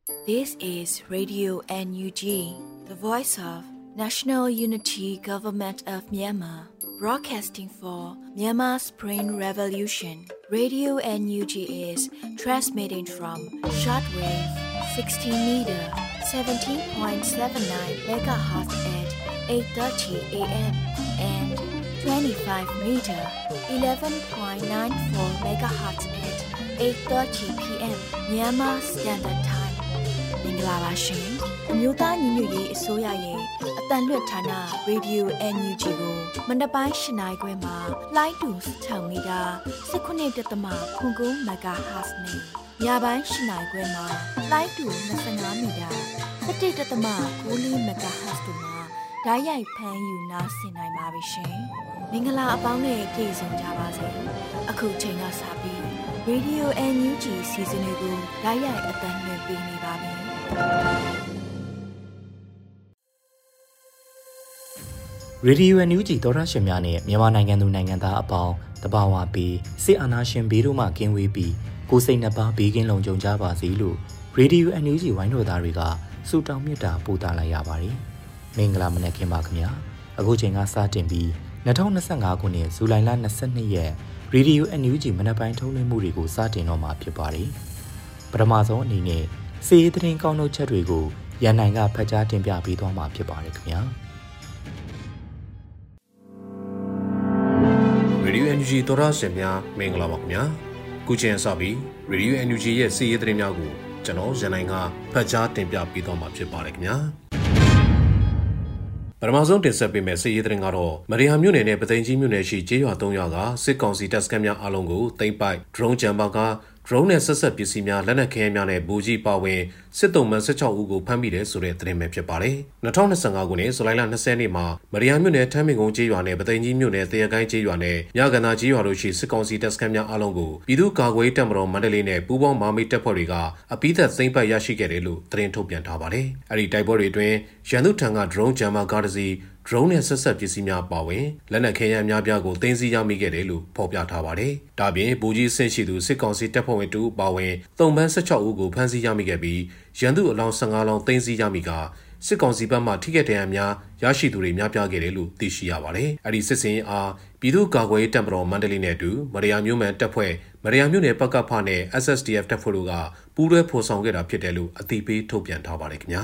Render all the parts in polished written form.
This is Radio NUG, the voice of National Unity Government of Myanmar, broadcasting for Myanmar Spring Revolution. Radio NUG is transmitting from shortwave 16 meter 17.79 megahertz at 8:30 a.m. and 25 meter 11.94 megahertz at 8:30 p.m. Myanmar Standard Time. မင်္ဂလာပါရှင်အမျိုးသားညီညွတ်ရေးအစိုးရရဲ့အတန်လွတ်ဌာန Radio NUG ကိုမနက်ပိုင်း၈နာရီခွဲမှာလိုင်းတူ6မီတာ19.9 MHz နဲ့ညပိုင်း၈နာရီခွဲမှာလိုင်းတူ25မီတာ17.9 MHz တို့မှာဓာတ်ရိုက်ဖမ်းယူနားဆင်နိုင်ပါပြီရှင်မင်္ဂလာအပေါင်းနဲ့ပြည့်စုံကြပါစေအခုချိန်ကစပြီး Radio NUG စီစဉ်လေးကိုဓာတ်ရိုက်အတန်လွှင့်ပေးနေပါပြီရေဒီယိုအန်ယူဂျီသောတာရှင်များနဲ့မြန်မာနိုင်ငံသူနိုင်ငံသားအပေါင်းတဘာဝပြီးစစ်အာဏာရှင်ဘေးတို့မှကင်းဝေးပြီးကိုယ်စိတ်နှပါဘေးကင်းလုံခြုံကြပါစေလို့ရေဒီယိုအန်ယူဂျီဝိုင်းတော်သားတွေကဆုတောင်းမေတ္တာပို့သလိုက်ရပါတယ်မင်္ဂလာမနက်ခင်းပါခင်ဗျာအခုချိန်ကစတင်ပြီး2025ခုနှစ်ဇူလိုင်လ22ရက်ရေဒီယိုအန်ယူဂျီမနက်ပိုင်းထုတ်လွှင့်မှုတွေကိုစတင်တော့မှာဖြစ်ပါတယ်ပထမဆုံးအနေနဲ့စီးသတင်းကောင်းထုတ်ချက်တွေကိုရန်နိုင်ကဖတ်ကြားတင်ပြပေးသွားမှာဖြစ်ပါတယ်ခင်ဗျာရေဒီယို NUG သောရရှင်များမင်္ဂလာပါခင်ဗျာခုချိန်စပြီးရေဒီယို NUG ရဲ့စီးရီးသတင်းများကိုကျွန်တော်ရန်နိုင်ကဖတ်ကြားတင်ပြပေးသွားမှာဖြစ်ပါတယ်ခင်ဗျာပထမဆုံးတင်ဆက်ပေးမယ့်စီးရီးသတင်းကတော့မရီယာမြို့နယ်နဲ့ပသိမ်ကြီးမြို့နယ်ရှိကျေးရွာ3ရွာကစစ်ကောင်စီတပ်စခန်းများအလုံးကိုသိမ်းပိုက် drone ဂျမ်ပါကdrone နဲ့ဆက်ဆက်ပစ္စည်းများလက်နက်ခဲယမ်းများနဲ့ဘူကြီးပါဝင်စစ်တုံးမှန်16ဦးကိုဖမ်းမိတယ်ဆိုတဲ့သတင်းပဲဖြစ်ပါတယ်။2025ခုနှစ်ဇူလိုင်လ20ရက်နေ့မှာမရီယာမြို့နယ်ထမ်းမင်ကုန်းကျေးရွာနဲ့ပသိမ်ကြီးမြို့နယ်တရကိုင်းကျေးရွာနဲ့မြကန္နာကျေးရွာတို့ရှိစစ်ကောင်စီတပ်စခန်းများအလုံးကိုပြည်သူ့ကာကွယ်ရေးတပ်မတော်မန္တလေးနဲ့ပူးပေါင်းမဟာမိတ်တပ်ဖွဲ့တွေကအပိသက်သိမ်းပိုက်ရရှိခဲ့တယ်လို့သတင်းထုတ်ပြန်ထားပါတယ်။အဲဒီတိုက်ပွဲတွေအတွင်းရန်သူထံက drone ဂျမ်မာကားတစ်စီးdrone နဲ့ဆက်ဆက်ပစ္စည်းများပါဝင်လက်နက်ခဲယမ်းများပြားကိုသိမ်းဆည်းရမိခဲ့တယ်လို့ဖော်ပြထားပါတယ်။ဒါပြင်ဘူကြီးဆင့်ရှိသူစစ်ကောင်စီတပ်ဖွဲ့ဝင်2ဦးပါဝင်သုံးပန်း16ဦးကိုဖမ်းဆီးရမိခဲ့ပြီးရန်သူအလောင်း15လောင်းသိမ်းဆည်းရမိကစစ်ကောင်စီဘက်မှထိခိုက်ဒဏ်ရာများရရှိသူတွေများပြားခဲ့တယ်လို့သိရှိရပါတယ်။အဲဒီစစ်စင်အားပြည်သူ့ကာကွယ်ရေးတပ်မတော်မန္တလေးနဲ့အတူမရယာမြို့နယ်တပ်ဖွဲ့မရယာမြို့နယ်ပကဖနဲ့ SSDF တပ်ဖွဲ့တို့ကပူးတွဲဖော်ဆောင်ခဲ့တာဖြစ်တယ်လို့အသိပေးထုတ်ပြန်ထားပါတယ်ခင်ဗျာ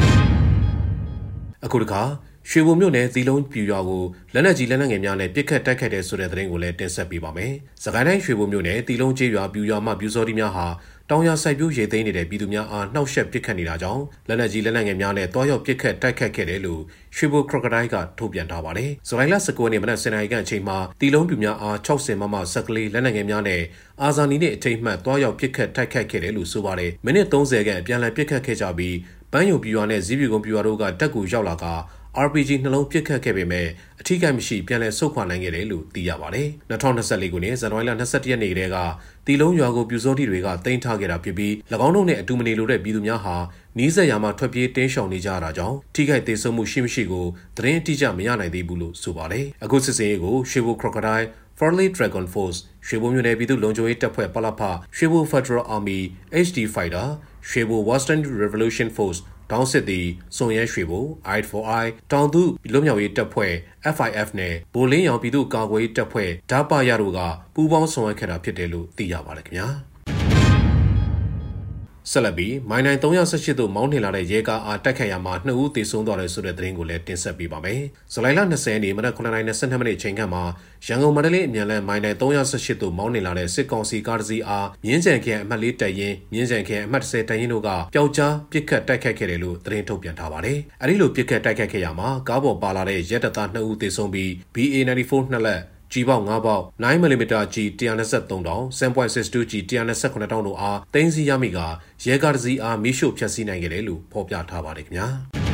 ။အခုတခါရွှေဘုံမြို့နယ်သီလုံးပြူရွာကိုလက်နက်ကြီးလက်နက်ငယ်များနဲ့ပစ်ခတ်တိုက်ခိုက်တဲ့ဆိုတဲ့သတင်းကိုလည်းတင်ဆက်ပေးပါမယ်။စကိုင်းတိုင်းရွှေဘုံမြို့နယ်သီလုံးကျေးရွာပြူရွာမှပြူစောတိများဟာတောင်ရစိုက်ပျိုးရေသိမ်းနေတဲ့ပြည်သူများအားနှောက်ယှက်ပစ်ခတ်နေတာကြောင့်လက်နက်ကြီးလက်နက်ငယ်များနဲ့တွားရောက်ပစ်ခတ်တိုက်ခတ်ခဲ့တယ်လို့ရွှေဘုံ Crocodile ကထုတ်ပြန်ထားပါတယ်။ဇူလိုင်လ19ရက်နေ့မနက်10:00နာရီခန့်အချိန်မှာသီလုံးပြူများအား60မမစက်ကလေးလက်နက်ငယ်များနဲ့အာဇာနည်နဲ့အထိတ်မှတ်တွားရောက်ပစ်ခတ်တိုက်ခတ်ခဲ့တယ်လို့ဆိုပါတယ်။မိနစ်30ခန့်အပြန်အလှန်ပစ်ခတ်ခဲ့ကြပြီးပန်းယုံပြူရွာနဲ့ဇီးပြူကုန်းပြူရွာတို့ကတပ်ကူရောက်လာကRPG နှလုံးပစ်ခတ်ခဲ့ပေမဲ့အထီးကိမရှိပြန်လည်ဆုတ်ခွာနိုင်ခဲ့တယ်လို့သိရပါတယ်။2024ခုနှစ်ဇန်နဝါရီလ21ရက်နေ့ကတည်းကတီလုံးရွာကိုပြူစောတိတွေကတင်ထားခဲ့တာဖြစ်ပြီး၎င်းတို့နဲ့အတူမနေလိုတဲ့ပြည်သူများဟာနီးစပ်ရာမှာထွက်ပြေးတင်းရှောင်နေကြတာကြောင့်ထိခိုက်ဒေဆုံးမှုရှိမရှိကိုသတင်းအတိအကျမရနိုင်သေးဘူးလို့ဆိုပါတယ်။အခုစစ်စင်ရေးကိုရွှေဘို Crocodile Farley Dragon Force ရွှေဘိုမြို့နယ်ပြည်သူ့လုံခြုံရေးတပ်ဖွဲ့ပလဖရွှေဘို Federal Army HD Fighter ရွှေဘို Western Revolution Forceတောင်းစစ်သည်စွန်ရဲရွှေဘို I4I တောင်သူလွတ်မြောက်ရေးတပ်ဖွဲ့ FIF နဲ့ဘိုလင်းရောင်ပြည်သူ့ကာကွယ်ရေးတပ်ဖွဲ့ဓာပရတို့ကပူးပေါင်းဆောင်ရွက်ခဲ့တာဖြစ်တယ်လို့သိရပါတယ်ခင်ဗျာဆက်လက်ပြီးမိုင်နိုင်318တို့မောင်းနှင်လာတဲ့ရဲကားအားတိုက်ခတ်ရမှာ2ဦးသေဆုံးသွားတယ်ဆိုတဲ့သတင်းကိုလည်းတင်ဆက်ပေးပါမယ်။ဇူလိုင်လ20ရက်နေ့မနက်9:22မိနစ်ချိန်ခန့်မှာရန်ကုန်မန္တလေးအမြန်လမ်းမိုင်နိုင်318တို့မောင်းနှင်လာတဲ့စစ်ကောင်စီကားတစ်စီးအားမြင်းကြံခရိုင်အမှတ်4တပ်ရင်းမြင်းကြံခရိုင်အမှတ်10တပ်ရင်းတို့ကပျောက်ကြားပစ်ခတ်တိုက်ခတ်ခဲ့တယ်လို့သတင်းထုတ်ပြန်ထားပါတယ်။အဲဒီလိုပစ်ခတ်တိုက်ခတ်ခဲ့ရမှာကားပေါ်ပါလာတဲ့ရဲတပ်သား2ဦးသေဆုံးပြီး BA94 2လက်G ပေါက်5ပေါက် 9mm G 123တောင် 7.62 G 129တောင်တို့အားသိမ်းဆည်းရမိကရဲကားတစ်စီးအားမိရှို့ဖျက်ဆီးနိုင်ခဲ့တယ်လို့ဖော်ပြထားပါတယ်ခင်ဗျာ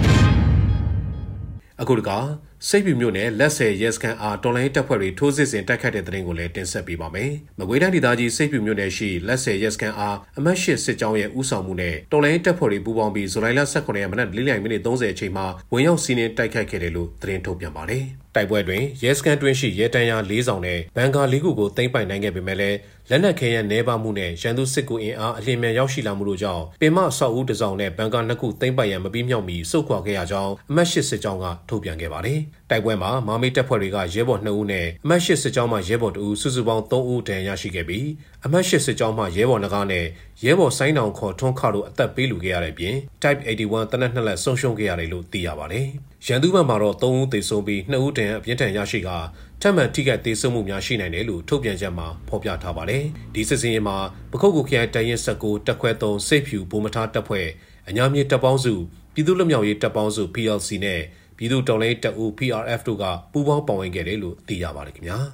အခုတကစိတ်ပြမြို့နယ်လက်ဆယ်ရဲစခန်းအားတော်လိုင်းတပ်ဖွဲ့တွေထိုးစစ်ဆင်တိုက်ခတ်တဲ့တဲ့ရင်ကိုလည်းတင်ဆက်ပေးပါမယ်။မကွေးတိုင်းဒေသကြီးစိတ်ပြမြို့နယ်ရှိလက်ဆယ်ရဲစခန်းအားအမှတ်8စစ်ကြောင်းရဲ့ဦးဆောင်မှုနဲ့တော်လိုင်းတပ်ဖွဲ့တွေပူးပေါင်းပြီးဇူလိုင်လ19ရက်မနက်4:30မိနစ်30အချိန်မှာဝင်ရောက်စီးနင်းတိုက်ခတ်ခဲ့တယ်လို့သတင်းထုတ်ပြန်ပါတယ်။တိုက်ပွဲတွင်ရဲစခန်းတွင်းရှိရဲတန်းရ4ဆောင်နဲ့ဘန်ကာ4ခုကိုသိမ်းပိုက်နိုင်ခဲ့ပေမဲ့လည်းလက်နက်ခဲယမ်းနေပါမှုနဲ့ရန်သူစစ်ကူအင်အားအလင်းမြန်ရောက်ရှိလာမှုတို့ကြောင့်ပင်မအဆောက်အဦတစ်စောင်နဲ့ဘန်ကာ2ခုသိမ်းပိုက်ရန်မပြီးမြောက်မီစုခွာခဲ့ရကြောင်းအမှတ်8စစ်ကြောင်းကထုတ်ပြန်ခဲ့ပါတယ်။တိုက်ပွဲမှာမာမိတ်တပ်ဖွဲ့တွေကရဲဘော်2ဦးနဲ့အမှတ်8စစ်ကြောင်းမှရဲဘော်2ဦးစုစုပေါင်း3ဦးတန်ရရှိခဲ့ပြီးအမှတ်8စစ်ကြောင်းမှရဲဘော်2ကားနဲ့ရဲဘော်ဆိုင်းတောင်ခေါ်ထွန်းခါတို့အသက်ပေးလူခဲ့ရတဲ့ပြင် Type 81တနက်2လက်ဆုံးရှုံးခဲ့ရတယ်လို့သိရပါတယ်။ရန်သူဘက်မှာတော့3ဦးသေဆုံးပြီး2ဦးတန်အပြင်းထန်ရရှိကထပ်မံထိခိုက်သေဆုံးမှုများရှိနိုင်တယ်လို့ထုတ်ပြန်ချက်မှာဖော်ပြထားပါတယ်။ဒီစစ်စင်ရေးမှာပခုတ်ကူခရိုင်တိုင်ရင်19တက်ခွဲ3စိတ်ဖြူဘုံမထားတပ်ဖွဲ့အညာမြေတပ်ပေါင်းစုပြည်သူ့လွတ်မြောက်ရေးတပ်ပေါင်းစု PLC နဲ့ပြည်သူ့တော်လှန်ရေးတပ်ဦး PRF တို့ကပူးပေါင်းပါဝင်ခဲ့တယ်လို့သိရပါတယ်ခင်ဗျာ။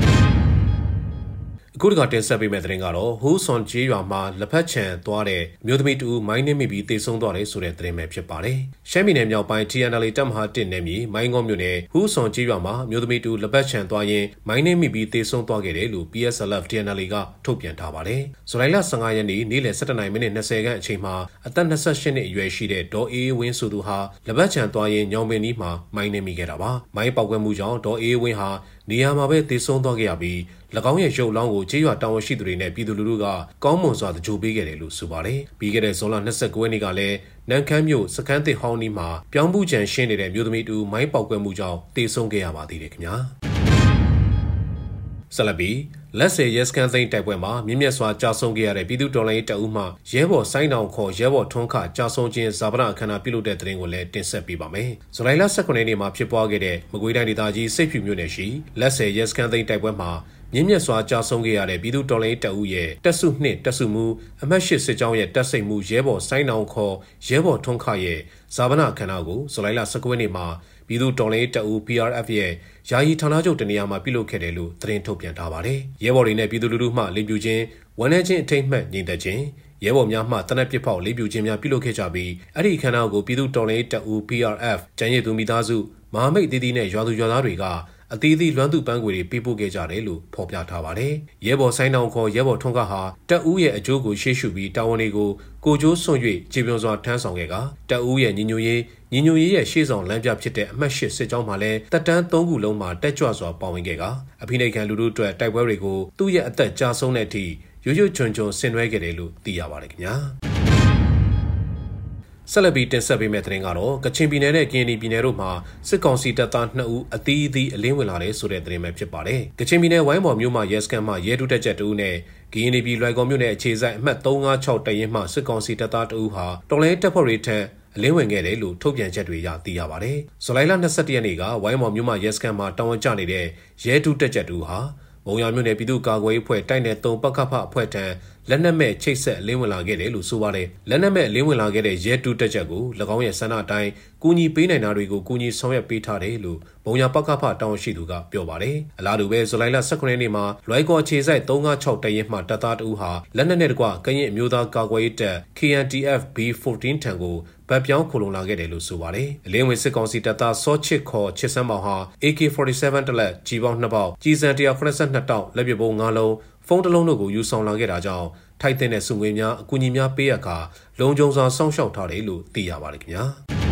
အခုတကတင်ဆက်ပေးမယ့်သတင်းကတော့ဟိုးဆွန်ကျေးရွာမှာလက်ဖက်ချံသွားတဲ့မြို့သမီးတူမိုင်းနှင်းမိပြီးတေဆုံးသွားတယ်ဆိုတဲ့သတင်းပဲဖြစ်ပါတယ်။ရှမ်းပြည်နယ်မြောက်ပိုင်း TNL တပ်မဟာ1နယ်မြေမိုင်းငေါမြို့နယ်ဟိုးဆွန်ကျေးရွာမှာမြို့သမီးတူလက်ဖက်ချံသွားရင်မိုင်းနှင်းမိပြီးတေဆုံးသွားခဲ့တယ်လို့ PSLF TNL ကထုတ်ပြန်ထားပါတယ်။ဇူလိုင်လ15ရက်နေ့နေ့လယ်17:20ခန့်အချိန်မှာအသက်28နှစ်အရွယ်ရှိတဲ့ဒေါ်အေးဝင်းဆိုသူဟာလက်ဖက်ချံသွားရင်ညောင်ပင်နီးမှာမိုင်းနှင်းမိခဲ့တာပါ။မိုင်းပေါက်ကွဲမှုကြောင့်ဒေါ်အေးဝင်းဟာနေရာမှာပဲတေဆုံးသွားခဲ့ရပြီး၎င်းရဲ့ရုပ်လောင်းကိုကျေးရွာတာဝန်ရှိသူတွေနဲ့ပြည်သူလူထုကကောင်းမွန်စွာကြိုပေးခဲ့တယ်လို့ဆိုပါတယ်။ပြီးခဲ့တဲ့ဇွန်လ29ရက်နေ့ကလည်းနန်ခမ်းမြို့စခန်းသစ်ဟောင်းနီးမှာပြောင်းပူချံရှင်းနေတဲ့မြို့သမီးတူမိုင်းပေါက်ကွဲမှုကြောင့်တေဆုံးခဲ့ရပါသေးတယ်ခင်ဗျာ။ဆက်လက်ပြီးလက်စေရဲစကန်သိန်းတိုက်ပွဲမှာမြင့်မြတ်စွာကြာဆုံးခဲ့ရတဲ့ပြည်သူတော်လှန်ရေးတပ်ဦးမှရဲဘော်ဆိုင်းတောင်ခေါ်ရဲဘော်ထွန်းခကြာဆုံးခြင်းဇာပနာအခမ်းအနားပြုလုပ်တဲ့တဲ့တင်ကိုလည်းတင်ဆက်ပေးပါမယ်။ဇူလိုင်လ19ရက်နေ့မှာဖြစ်ပွားခဲ့တဲ့မကွေးတိုင်းဒေသကြီးစိတ်ဖြူမြို့နယ်ရှိလက်စေရဲစကန်သိန်းတိုက်ပွဲမှာမြင့်မြတ်စွာကြာဆုံးခဲ့ရတဲ့ပြည်သူတော်လှန်ရေးတပ်ဦးရဲ့တပ်စု2တပ်စုမှုအမှတ်8စစ်ကြောင်းရဲ့တပ်စိတ်မှုရဲဘော်ဆိုင်းတောင်ခေါ်ရဲဘော်ထွန်းခရဲ့ဇာပနာအခမ်းအနားကိုဇူလိုင်လ19ရက်နေ့မှာပြည်သူတော်လှန်ရေးတပ်ဦး PRF ရဲ့ယာယီဌာနချုပ်တနေရာမှာပြုလုပ်ခဲ့တယ်လို့သတင်းထုတ်ပြန်ထားပါတယ်။ရဲဘော်တွေနဲ့ပြည်သူလူထုမှလေပြူခြင်းဝန်ထမ်းချင်းအထိတ်မှတ်ညီသက်ခြင်းရဲဘော်များမှတနက်ပစ်ဖောက်လေပြူခြင်းများပြုလုပ်ခဲ့ကြပြီးအဲ့ဒီအခမ်းအနားကိုပြည်သူတော်လှန်ရေးတပ်ဦး PRF ကျန်းရည်သူမိသားစုမဟာမိတ်အသီးသီးနဲ့ရွာသူရွာသားတွေကအသီးသီးလွမ်းသူပန်းခွေတွေပေးပို့ခဲ့ကြတယ်လို့ဖော်ပြထားပါတယ်။ရဲဘော်ဆိုင်းတောင်ခေါ်ရဲဘော်ထွန်းကဟာတပ်ဦးရဲ့အကျိုးကိုရှေ့ရှုပြီးတာဝန်တွေကိုကိုကျိုးစွန့်၍ခြေပြုံစွာထမ်းဆောင်ခဲ့ကတပ်ဦးရဲ့ညီညွတ်ရေးရဲ့ရှေ့ဆောင်လမ်းပြဖြစ်တဲ့အမှတ်8စစ်ကြောင်းမှာလည်းတပ်တန်း3ခုလုံးမှာတက်ကြွစွာပါဝင်ခဲ့ကအဖိနှိတ်ခံလူထုအတွက်တိုက်ပွဲတွေကိုသူ့ရဲ့အသက်ကြာဆုံးတဲ့အထိရွရွချွန်ချွန်ဆင်နွှဲခဲ့တယ်လို့သိရပါတယ်ခင်ဗျာ။ဆက်လက်ပြီးတင်ဆက်ပေးမယ့်သတင်းကတော့ကချင်ပြည်နယ်နဲ့ကရင်ပြည်နယ်တို့မှာစစ်ကောင်စီတပ်သား2ဦးအသီးသီးအလင်းဝင်လာတဲ့ဆိုတဲ့သတင်းပဲဖြစ်ပါတယ်။ကချင်ပြည်နယ်ဝိုင်းမော်မြို့မှာရဲစခန်းမှာရဲဒုတက်ချက်2ဦးနဲ့ကရင်ပြည်လွိုင်ကော်မြို့နယ်အခြေစိုက်အမှတ်356တပ်ရင်းမှစစ်ကောင်စီတပ်သား2ဦးဟာတော်လှန်ရေးတပ်ဖွဲ့တွေထံအလင်းဝင်ခဲ့တယ်လို့ထုတ်ပြန်ချက်တွေရသိရပါတယ်။ဇူလိုင်လ21ရက်နေ့ကဝိုင်းမော်မြို့မှာရဲစခန်းမှာတာဝန်ကျနေတဲ့ရဲဒုတက်ချက်2ဦးဟာမုံရမြို့နယ်ပြည်သူ့ကာကွယ်ရေးအဖွဲ့တိုက်နယ်3ပကဖအဖွဲ့ထံလက်နက်မဲ့ချိတ်ဆက်အလင်းဝင်လာခဲ့တယ်လို့ဆိုပါတယ်။လက်နက်မဲ့အလင်းဝင်လာခဲ့တဲ့ရဲတူတက်ချက်ကို၎င်းရဲ့ဆန္ဒအတိုင်းကူညီပေးနိုင်တာတွေကိုကူညီဆောင်ရွက်ပေးထားတယ်လို့ဘုံရပကဖတာဝန်ရှိသူကပြောပါတယ်။အလားတူပဲဇူလိုင်လ19ရက်နေ့မှာလွိုင်ကော်အခြေစိုက်356တပ်ရင်းမှတပ်သား2ဦးဟာလက်နက်နဲ့တကွကရင်အမျိုးသားကာကွယ်ရေးတပ် KNTF B14 ထံကိုဗတ်ပြောင်းခုလုံလာခဲ့တယ်လို့ဆိုပါတယ်။အလင်းဝင်စစ်ကောင်စီတပ်သားစောချစ်ခေါ်ချစ်စမ်းမောင်ဟာ AK47 တလက်ကြီးပေါင်း2ပေါက်ကြီးစံ182တောက်လက်ပစ်ပုံ9လုံးဖုန်းတစ်လုံးတို့ကိုယူဆောင်လာခဲ့တာကြောင့်ထိုက်တဲ့စုငွေများအကူအညီများပေးရခါလုံခြုံစွာစောင့်ရှောက်ထားတယ်လို့သိရပါတယ်ခင်ဗျာ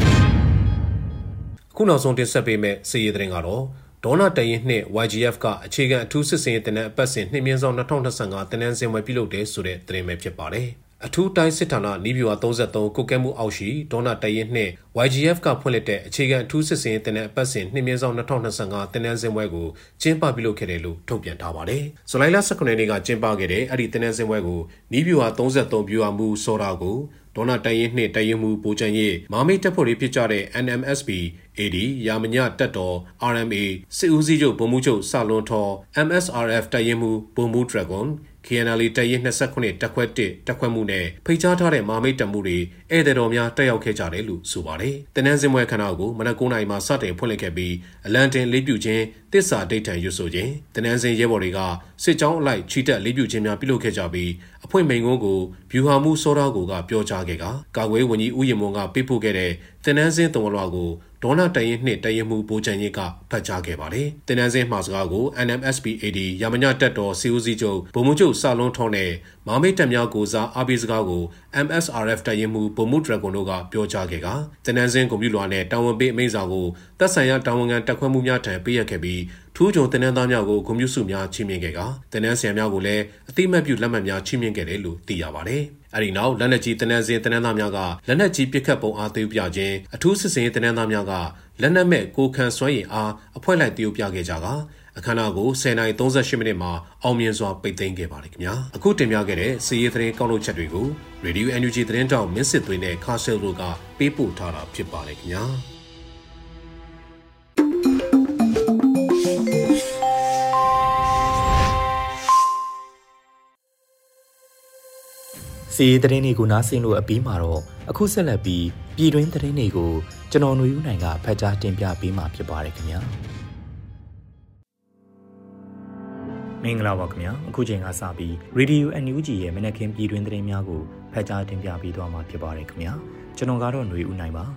အခုနောက်ဆုံးတင်ဆက်ပေးမယ့်စီးရီးသတင်းကတော့ဒေါနာတရင်နှင့် YGF ကအခြေခံအထူးစစ်စင်ရေးတင်တဲ့အပတ်စဉ်2မြင်းဆောင်2025တင်နန်းစင်ပွဲပြုလုပ်တဲ့ဆိုတဲ့သတင်းပဲဖြစ်ပါတယ်အထူးတိုင်းစစ်ဌာနနီးဗျူဟာ33ကုတ်ကဲမှုအောက်ရှိဒေါနာတရင်နှင့် YGF ကဖွင့်လှစ်တဲ့အခြေခံအထူးစစ်စင်ရေးတင်တဲ့အပတ်စဉ်2မြင်းဆောင်2025တင်နန်းစင်ပွဲကိုကျင်းပပြုလုပ်ခဲ့တယ်လို့ထုတ်ပြန်ထားပါတယ်။ဇူလိုင်လ19ရက်နေ့ကကျင်းပခဲ့တဲ့အဲ့ဒီတင်နန်းစင်ပွဲကိုနီးဗျူဟာ33ဗျူဟာမှုစောတာကိုဒေါနာတရင်နှင့်တရင်မှုပိုချန်ရေးမာမိတ်တပ်ဖွဲ့တွေဖြစ်ကြတဲ့ NMSP AD ရာမညတက်တော် RMA စစ်ဦးစီးချုပ်ဗိုလ်မှူးချုပ်စလွန်ထော် MSRF တရင်မှုဗိုလ်မှူး Dragon KNL တရင်29တက်ခွဲ1တက်ခွဲမှုနဲ့ဖိတ်ကြားထားတဲ့မာမိတ်တပ်မှုတွေဧည့်သည်တော်များတက်ရောက်ခဲ့ကြတယ်လို့ဆိုပါတယ်။တင်နန်းစင်ပွဲခဏကိုမနက်9:00 နာရီမှာစတင်ဖွင့်လှစ်ခဲ့ပြီးအလံတင်လေးပြုခြင်းတစ္ဆာဒိဋ္ဌံရွတ်ဆိုခြင်းတင်နန်းစင်ရဲဘော်တွေကစစ်ကြောင်းအလိုက်ချီတက်လေးပြုခြင်းများပြုလုပ်ခဲ့ကြပြီးအဖွင့်မိန်ကုန်းကိုဗျူဟာမှုစောတာကိုကပြောကြားခဲ့ကာကွယ်ဝန်ကြီးဦးရင်မွန်ကပေးပို့ခဲ့တဲ့တင်နန်းစင်းတုံလွားကိုဒေါနာတရင်နှင့်တရင်မှုပိုချန်ကြီးကဖတ်ကြားခဲ့ပါတယ်။တင်နန်းစင်းမှာစကားကို NMSPAD ရမညတက်တော်စီဦးစီးချုပ်ဗိုလ်မှူးချုပ်စာလုံးထုံးနဲ့မာမိတ်တပ်များကိုစားအားပေးစကားကို MSRF တရင်မှုဗိုလ်မှူးဒရဂွန်တို့ကပြောကြားခဲ့ကတင်နန်းစင်းကွန်ပျူတာနဲ့တာဝန်ပေးအမိန့်စာကိုသက်ဆိုင်ရာတာဝန်ခံတက်ခွင့်မှုများထံပေးရခဲ့ပြီးထူးချွန်တင်နန်းသားများကိုဂုဏ်ပြုစုများချီးမြှင့်ခဲ့ကတင်နန်းဆရာများကိုလည်းအသိအမှတ်ပြုလက်မှတ်များချီးမြှင့်ခဲ့တယ်လို့သိရပါတယ်။အဲဒီနောက်လက်နက်ကြီးတင်နန်းစင်းတင်နန်းသားများကလက်နက်ကြီးပစ်ခတ်ပုံအားသေးပြခြင်းအထူးစစ်စင်တင်နန်းသားများကလက်နက်မဲ့ကိုခံစွမ်းရည်အားအဖွဲ့လိုက်တည်ပြခဲ့ကြကအခမ်းအနားကို10:38မိနစ်မှာအောင်မြင်စွာပိတ်သိမ်းခဲ့ပါတယ်ခင်ဗျာအခုတင်ပြခဲ့တဲ့စီးရီးသတင်းကောက်လို့ချက်တွေကို Radio NUG သတင်းတောက်မင်းစစ်သွေးနဲ့ခါဆယ်တို့ကပေးပို့ထားတာဖြစ်ပါတယ်ခင်ဗျာစီးရီးသတင်းတွေကိုနားဆင်လို့အပြီးမှာတော့အခုဆက်လက်ပြီးပြည်တွင်းသတင်းတွေကိုကျွန်တော်ຫນွေဦးနိုင်ကဖတ်ကြားတင်ပြပေးမှာဖြစ်ပါတယ်ခင်ဗျာမင်္ဂလာပါခင်ဗျာအခုချိန်ကစပြီး Radio NUG ရဲ့မနက်ခင်းပြည်တွင်းသတင်းများကိုဖတ်ကြားတင်ပြပေးသွားမှာဖြစ်ပါတယ်ခင်ဗျာကျွန်တော်ကတော့ຫນွေဦးနိုင်ပါ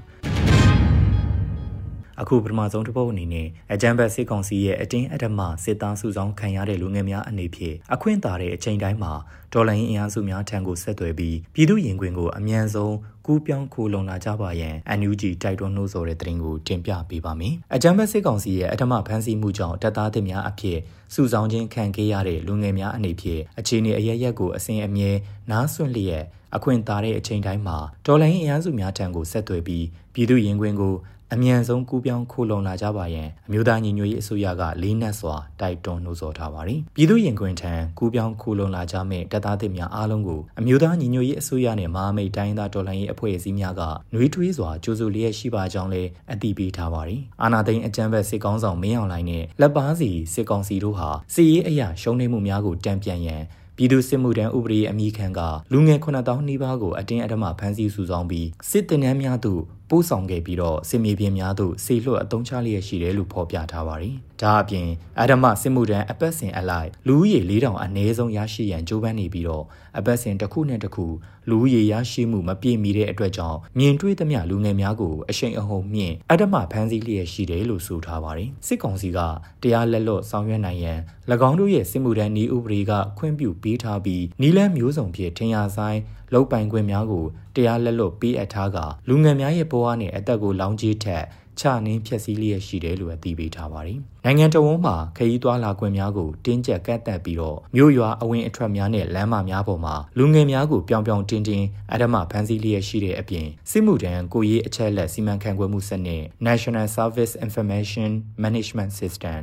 အခုပထမဆုံးတစ်ပုဒ်အနေနဲ့အကြံဖက်စစ်ကောင်စီရဲ့အတင်းအဓမ္မစစ်သားစုဆောင်ခံရတဲ့လူငယ်များအနေဖြင့်အခွင့်အာဏာတဲ့အချိန်တိုင်းမှာဒေါ်လာရင်းအင်အားစုများထံကိုဆက်သွယ်ပြီးပြည်သူရင်ခွင်ကိုအမြန်ဆုံးကူးပြောင်းခိုလုံလာကြပါရန် NUG တိုက်တွန်းနှိုးဆော်တဲ့သတင်းကိုတင်ပြပေးပါမယ်။အကြံဖက်စစ်ကောင်စီရဲ့အဓမ္မဖမ်းဆီးမှုကြောင့်တပ်သားသစ်များအဖြစ်စုဆောင်ခြင်းခံခဲ့ရတဲ့လူငယ်များအနေဖြင့်အခြေအနေအရရက်ကိုအစဉ်အမြဲနားဆွင့်လျက်အခွင့်အာဏာတဲ့အချိန်တိုင်းမှာဒေါ်လာရင်းအင်အားစုများထံကိုဆက်သွယ်ပြီးပြည်သူရင်ခွင်ကိုအမြန်ဆုံးကူးပြောင်းခိုလုံလာကြပါရန်အမျိုးသားညီညွတ်ရေးအစိုးရကလေးနက်စွာတိုက်တွန်းနှိုးဆော်ထားပါတယ်။ပြည်သူရင်ခွင်ထံကူးပြောင်းခိုလုံလာကြမယ့်တပ်သားသစ်များအားလုံးကိုအမျိုးသားညီညွတ်ရေးအစိုးရနဲ့မဟာမိတ်တိုင်းသားတော်လှန်ရေးအဖွဲ့အစည်းများကနှွေးထွေးစွာကြိုးဆိုလျက်ရှိပါကြောင်းလည်းအသိပေးထားပါတယ်။အာဏာသိမ်းအကြမ်းဖက်စစ်ကောင်ဆောင်မင်းအောင်လှိုင်နဲ့လက်ပါစီစစ်ကောင်စီတို့ဟာစစ်ရေးအရာရှုံးနိမ့်မှုများကိုတံပြန်ရန်ပြည်သူစစ်မှုထမ်းဥပဒေအမိခံကလူငယ်9000နီးပါးကိုအတင်းအဓမ္မဖမ်းဆီးစုဆောင်ပြီးစစ်တင်နန်းများသို့ပို့ဆောင်ခဲ့ပြီးတော့စစ်မြေပြင်များသို့ဆေလွှတ်အသုံးချလျက်ရှိတယ်လို့ဖော်ပြထားပါတယ်။ဒါအပြင်အဓမ္မစစ်မှုထမ်းအပတ်စဉ်အလိုက်လူဦးရေ4000အနည်းဆုံးရရှိရန်ကြိုးပမ်းနေပြီးတော့အပတ်စဉ်တစ်ခုနဲ့တစ်ခုလူဦးရေရရှိမှုမပြည့်မီတဲ့အတွက်ကြောင့်မြင်တွေ့သမျှလူငယ်များကိုအရှိန်အဟုန်မြင့်အဓမ္မဖမ်းဆီးလျက်ရှိတယ်လို့ဆိုထားပါတယ်။စစ်ကောင်စီကတရားလက်လွတ်ဆောင်ရွက်နိုင်ရန်၎င်းတို့ရဲ့စစ်မှုထမ်းနည်းဥပဒေကခွင့်ပြုပေးထားပြီးနည်းလမ်းမျိုးစုံဖြင့်ထင်ရှားဆိုင်လုံပိုင်ခွင့်များကိုတရားလက်လွတ်ပေးအပ်ထားကလူငယ်များရဲ့ဘဝနဲ့အသက်ကိုလောင်ကြီးထက်ချနှင်းဖြက်စီးလျက်ရှိတယ်လို့အသိပေးထားပါတယ်။နိုင်ငံတော်ဝန်မှာခရီးသွားလာခွင့်များကိုတင်းကျပ်ကန့်သတ်ပြီးတော့မြို့ရွာအဝင်အထွက်များနဲ့လမ်းမများပေါ်မှာလူငယ်များကိုပြောင်ပြောင်တင်းတင်းအဓမ္မဖမ်းဆီးလျက်ရှိတဲ့အပြင်စစ်မှုထမ်းကိုရေးအချက်လက်စီမံခန့်ခွဲမှုစနစ် National Service Information Management System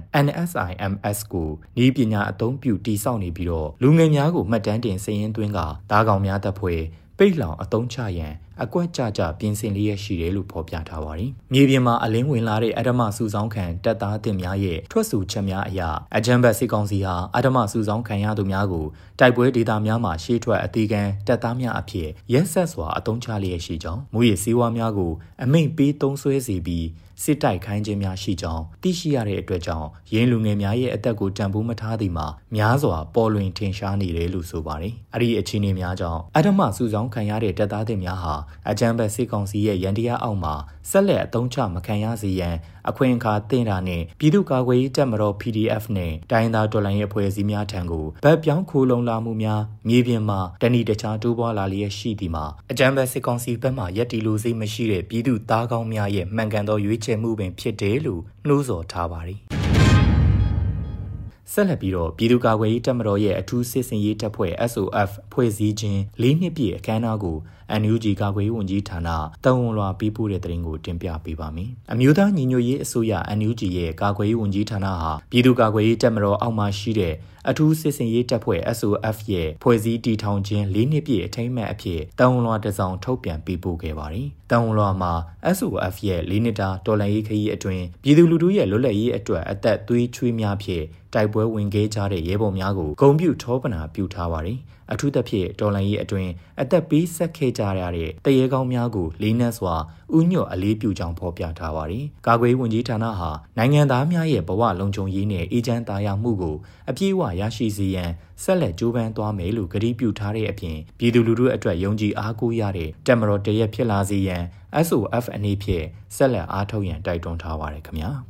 NSIMS ကိုဤပညာအသုံးပြုတည်ဆောက်နေပြီးတော့လူငယ်များကိုမှတ်တမ်းတင်စာရင်းသွင်းကတားကောင်များတပ်ဖွဲ့ပိတ်လောင်အသုံးချရန်အကွက်ကြကြပြင်ဆင်လျက်ရှိတယ်လို့ဖော်ပြထားပါတယ်။မြေပြင်မှာအလင်းဝင်လာတဲ့အဓမ္မစုဆောင်ခံတပ်သားတင်များရဲ့ထွက်ဆိုချက်များအရအကြမ်းဖက်စစ်ကောင်စီဟာအဓမ္မစုဆောင်ခံရသူများကိုတိုက်ပွဲဒေသများမှာရှေ့ထွက်အသေးခံတပ်သားများအဖြစ်ရက်ဆက်စွာအသုံးချလျက်ရှိကြောင်းမူရည်စည်းဝါးများကိုအမိန့်ပေးသုံးစွဲစီပြီးစစ်တိုက်ခိုင်းခြင်းများရှိကြောင်းသိရှိရတဲ့အတွက်ကြောင့်ရင်းလူငယ်များရဲ့အသက်ကိုတန်ဖိုးမထားသည်မှာများစွာပေါ်လွင်ထင်ရှားနေတယ်လို့ဆိုပါတယ်။အဲ့ဒီအခြေအနေများကြောင့်အဓမ္မစုဆောင်ခံရတဲ့တပ်သားတွေများဟာအကြမ်းဖက်စစ်ကောင်စီရဲ့ရန်တရားအောက်မှာဆက်လက်အသုံးချမခံရစေရန်အခွင့်အခါသင့်တာနဲ့ပြည်သူ့ကာကွယ်ရေးတပ်မတော် PDF နဲ့တိုင်းသားတော်လှန်ရေးအဖွဲ့အစည်းများထံကိုဗတ်ပြောင်းခိုလုံလာမှုများမြေပြင်မှာတဏှိတခြားတိုးပွားလာလျက်ရှိသည်မှာအကြမ်းဖက်စစ်ကောင်စီဘက်မှရက်တီလိုစိတ်မရှိတဲ့ပြည်သူသားကောင်းများရဲ့မှန်ကန်သောရွေးချယ်မှုပင်ဖြစ်တယ်လို့နှိုးဆော်ထားပါတယ်။ဆက်လက်ပြီးတော့ပြည်သူ့ကာကွယ်ရေးတပ်မတော်ရဲ့အထူးစစ်စင်ရေးတပ်ဖွဲ့ SOF ဖွဲ့စည်းခြင်း၄နှစ်ပြည့်အခမ်းအနားကို NUG ကာကွယ်ရေးဝန်ကြီးဌာနတာဝန်လွှာပေးပို့တဲ့သတင်းကိုတင်ပြပေးပါမယ်။အမျိုးသားညီညွတ်ရေးအစိုးရ NUG ရဲ့ကာကွယ်ရေးဝန်ကြီးဌာနဟာပြည်သူ့ကာကွယ်ရေးတပ်မတော်အောက်မှာရှိတဲ့အထူးစစ်စင်ရေးတပ်ဖွဲ့ SOF ရဲ့ဖွဲ့စည်းတည်ထောင်ခြင်း၄နှစ်ပြည့်အထိမ်းအမှတ်အဖြစ်တာဝန်လွှာတစ်စောင်ထုတ်ပြန်ပေးပို့ခဲ့ပါတယ်။တာဝန်လွှာမှာ SOF ရဲ့၄နှစ်တာတော်လှန်ရေးခရီးအတွင်းပြည်သူလူထုရဲ့လွတ်လပ်ရေးအတွက်အသက်သွေးချွေးများဖြင့်တိုက်ပွဲဝင်ခဲ့ကြတဲ့ရဲဘော်များကိုဂုဏ်ပြုထောပနာပြုထားပါတယ်အထူးသဖြင့်တော်လှန်ရေးအတွင်းအသက်ပေးဆက်ခဲ့ကြရတဲ့တရေကောင်းများကိုလေးနက်စွာဥညွတ်အလေးပြုကြောင်းဖော်ပြထားပါတယ်။ကာကွယ်ရေးဝန်ကြီးဌာနဟာနိုင်ငံသားများရဲ့ဘဝလုံခြုံရေးနဲ့အေဂျင့်သားရမှုကိုအပြည့်အဝရရှိစေရန်ဆက်လက်ကြိုးပမ်းသွားမယ်လို့ကတိပြုထားတဲ့အပြင်ပြည်သူလူထုအတွက်ယုံကြည်အားကိုးရတဲ့တပ်မတော်တရက်ဖြစ်လာစေရန် SOF အနေဖြင့်ဆက်လက်အားထုတ်ရန်တိုက်တွန်းထားပါတယ်ခင်ဗျာ။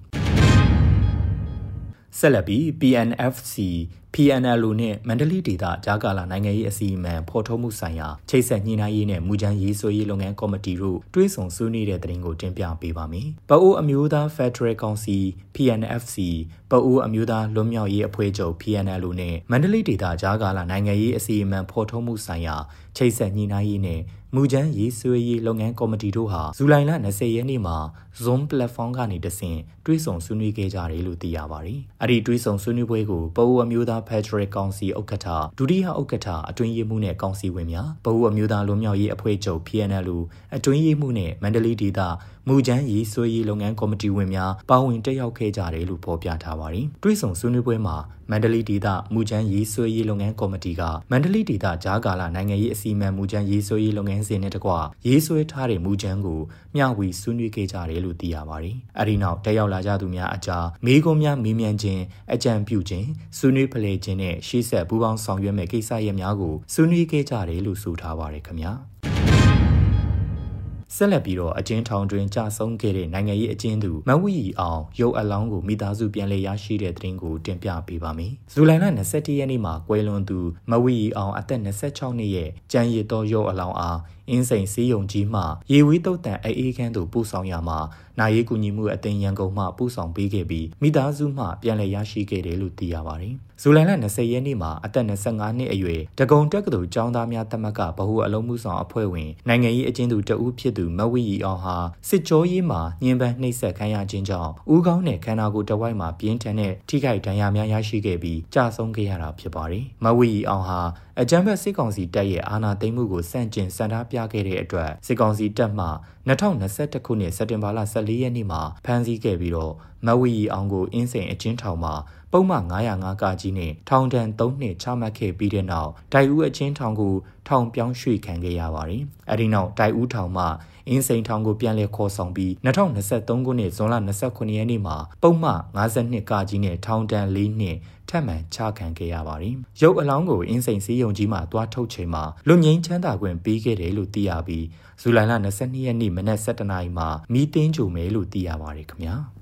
ဆက်လက်ပြီး PNFC PNLO နဲ့မန္တလေးဒေသကြားကာလနိုင်ငံရေးအစည်းအဝေးဖော်ထုတ်မှုဆိုင်ရာချိတ်ဆက်ညှိနှိုင်းရေးနဲ့မူကြမ်းရေးဆွဲရေးလုပ်ငန်းကော်မတီတို့တွဲဆုံဆွေးနွေးတဲ့သတင်းကိုတင်ပြပေးပါမယ်။ပအိုးအမျိုးသား Federal Council PNFC ပအိုးအမျိုးသားလွတ်မြောက်ရေးအဖွဲ့ချုပ် PNLO နဲ့မန္တလေးဒေသကြားကာလနိုင်ငံရေးအစည်းအဝေးဖော်ထုတ်မှုဆိုင်ရာချိတ်ဆက်ညှိနှိုင်းရေးနဲ့မူကြမ်းရေးဆွဲရေးလုပ်ငန်းကော်မတီတို့ဟာဇူလိုင်လ20ရက်နေ့မှာ Zoom platform ကနေတဆင့်တွဲဆုံဆွေးနွေးခဲ့ကြတယ်လို့သိရပါတယ်။အဲ့ဒီတွဲဆုံဆွေးနွေးပွဲကိုပအိုးအမျိုးသား Federal Council ဥက္ကဋ္ဌဒုတိယဥက္ကဋ္ဌအတွင်းရေးမှူးနဲ့ကောင်စီဝင်များပအိုးအမျိုးသားလွတ်မြောက်ရေးအဖွဲ့ချုပ် PNLO အတွင်းရေးမှူးနဲ့မန္တလေးဒေသမူကြမ်းရေးဆွဲရေးလုပ်ငန်းကော်မတီဝင်များပါဝင်တက်ရောက်ခဲ့ကြတယ်လို့ဖော်ပြထားပါတယ်။တွဲဆုံဆွေးနွေးပွဲမှာမန္တလေးဒေသမူကြမ်းရေးဆွဲရေးလုပ်ငန်းကော်မတီကမန္တလေးဒေသကြားကာလနိုင်ငံရေးအစီအမံမူကြမ်းရေးဆွဲရေးလုပ်ငန်းစဉ်နဲ့တကွရေးဆွဲထားတဲ့မူကြမ်းကိုမျှဝေဆွေးနွေးခဲ့ကြတယ်လို့သိရပါတယ်။အဲဒီနောက်တက်ရောက်လာကြသူများအကြားမေးခွန်းများမေးမြန်းခြင်းအကြံပြုခြင်းဆွေးနွေးဖလှယ်ခြင်းနဲ့ရှေ့ဆက်ပူးပေါင်းဆောင်ရွက်မယ့်ကိစ္စရပ်များကိုဆွေးနွေးခဲ့ကြတယ်လို့ဆိုထားပါတယ်ခင်ဗျာ။ဆက်လက်ပြီးတော့အကျဉ်းထောင်တွင်ကြာဆုံးခဲ့တဲ့နိုင်ငံရေးအကျဉ်းသူမဝီအောင်ရုပ်အလောင်းကိုမိသားစုပြန်လည်ရရှိတဲ့သတင်းကိုတင်ပြပေးပါမယ်။ဇူလိုင်လ21ရက်နေ့မှာကွယ်လွန်သူမဝီအောင်အသက်26နှစ်ရဲ့ကျန်းရည်သောရုပ်အလောင်းအားအင်းစိန်စီးရုံကြီးမှရေဝေးတုတ်တန်အေးခန်းသို့ပို့ဆောင်ရမှာနိုင်ရေးကူညီမှုအသင်းရန်ကုန်မှပို့ဆောင်ပေးခဲ့ပြီးမိသားစုမှပြန်လည်ရရှိခဲ့တယ်လို့သိရပါတယ်။ဇူလိုင်လ20ရက်နေ့မှာအသက်25နှစ်အရွယ်ဒဂုံတက္ကသိုလ်ကျောင်းသားများသမဂ္ဂဗဟုအလုံးမှုဆောင်အဖွဲ့ဝင်နိုင်ငံရေးအကျဉ်းသူတဦးဖြစ်သူမဝီအောင်ဟာစစ်ကြောရေးမှာညှဉ်းပန်းနှိပ်စက်ခံရခြင်းကြောင့်ဦးခေါင်းနဲ့ခန္ဓာကိုယ်တစ်ဝိုက်မှာပြင်းထန်တဲ့ထိခိုက်ဒဏ်ရာများရရှိခဲ့ပြီးကြာဆုံးခဲ့ရတာဖြစ်ပါတယ်။မဝီအောင်ဟာအကြမ်းဖက်စစ်ကောင်စီတပ်ရဲ့အာဏာသိမ်းမှုကိုစန့်ကျင်ဆန္ဒပြခဲ့တဲ့အတွက်စစ်ကောင်စီတပ်မှ2021ခုနှစ်စက်တင်ဘာလ14ရက်နေ့မှာဖမ်းဆီးခဲ့ပြီးတော့မဝီအောင်ကိုအင်းစိန်အကျဉ်းထောင်မှာပုံမှန်905ကကြီးနဲ့ထောင်ဒဏ်3နှစ်ချမှတ်ခဲ့ပြီးတဲ့နောက်တိုင်ဦးအချင်းထောင်ကိုထောင်ပြောင်းရွှေ့ခံခဲ့ရပါတယ်။အဲဒီနောက်တိုင်ဦးထောင်မှအင်းစိန်ထောင်ကိုပြန်လည်ခေါ်ဆောင်ပြီး2023ခုနှစ်ဇွန်လ29ရက်နေ့မှာပုံမှန်52ကကြီးနဲ့ထောင်ဒဏ်4နှစ်ထပ်မံချခံခဲ့ရပါတယ်။ရုပ်အလောင်းကိုအင်းစိန်စီးရုံကြီးမှာတွားထုတ်ချိန်မှာလွတ်ငြိမ်းချမ်းသာခွင့်ပေးခဲ့တယ်လို့သိရပြီးဇူလိုင်လ22ရက်နေ့မနက်7:00နာရီမှာမီးတင်းကြိုမယ်လို့သိရပါတယ်ခင်ဗျာ။